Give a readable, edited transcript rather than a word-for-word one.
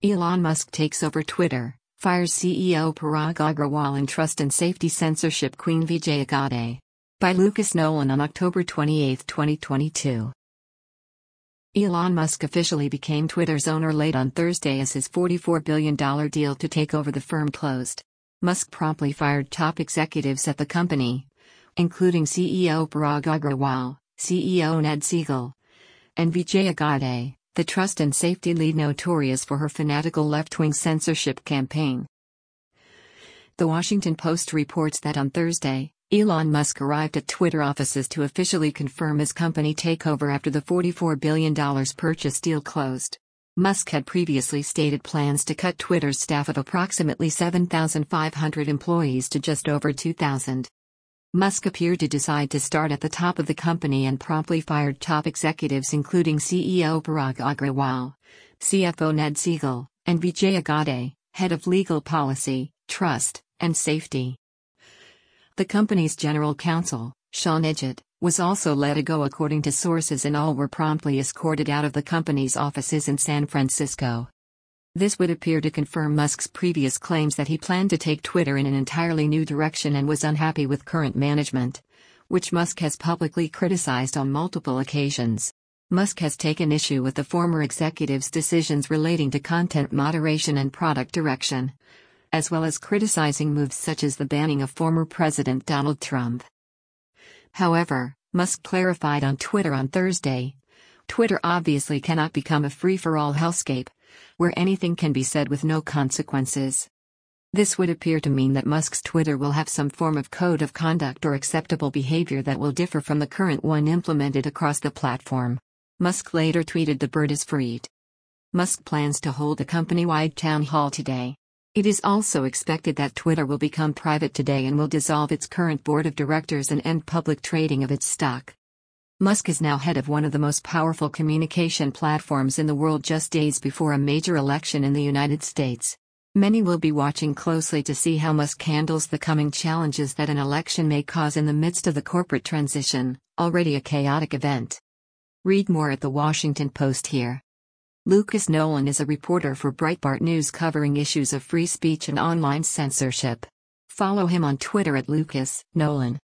Elon Musk takes over Twitter, fires CEO Parag Agrawal and Trust and Safety Censorship Queen Vijaya Gadde. By Lucas Nolan on October 28, 2022. Elon Musk officially became Twitter's owner late on Thursday as his $44 billion deal to take over the firm closed. Musk promptly fired top executives at the company, including CEO Parag Agrawal, CEO Ned Segal, and Vijaya Gadde, the trust and safety lead notorious for her fanatical left-wing censorship campaign. The Washington Post reports that on Thursday, Elon Musk arrived at Twitter offices to officially confirm his company takeover after the $44 billion purchase deal closed. Musk had previously stated plans to cut Twitter's staff of approximately 7,500 employees to just over 2,000. Musk appeared to decide to start at the top of the company and promptly fired top executives including CEO Parag Agrawal, CFO Ned Segal, and Vijaya Gadde, head of legal policy, trust, and safety. The company's general counsel, Sean Edgett, was also let go according to sources, and all were promptly escorted out of the company's offices in San Francisco. This would appear to confirm Musk's previous claims that he planned to take Twitter in an entirely new direction and was unhappy with current management, which Musk has publicly criticized on multiple occasions. Musk has taken issue with the former executive's decisions relating to content moderation and product direction, as well as criticizing moves such as the banning of former President Donald Trump. However, Musk clarified on Twitter on Thursday, Twitter obviously cannot become a free-for-all hellscape, where anything can be said with no consequences. This would appear to mean that Musk's Twitter will have some form of code of conduct or acceptable behavior that will differ from the current one implemented across the platform. Musk later tweeted, "The bird is freed." Musk plans to hold a company-wide town hall today. It is also expected that Twitter will become private today and will dissolve its current board of directors and end public trading of its stock. Musk is now head of one of the most powerful communication platforms in the world just days before a major election in the United States. Many will be watching closely to see how Musk handles the coming challenges that an election may cause in the midst of the corporate transition, already a chaotic event. Read more at The Washington Post here. Lucas Nolan is a reporter for Breitbart News covering issues of free speech and online censorship. Follow him on Twitter at Lucas Nolan.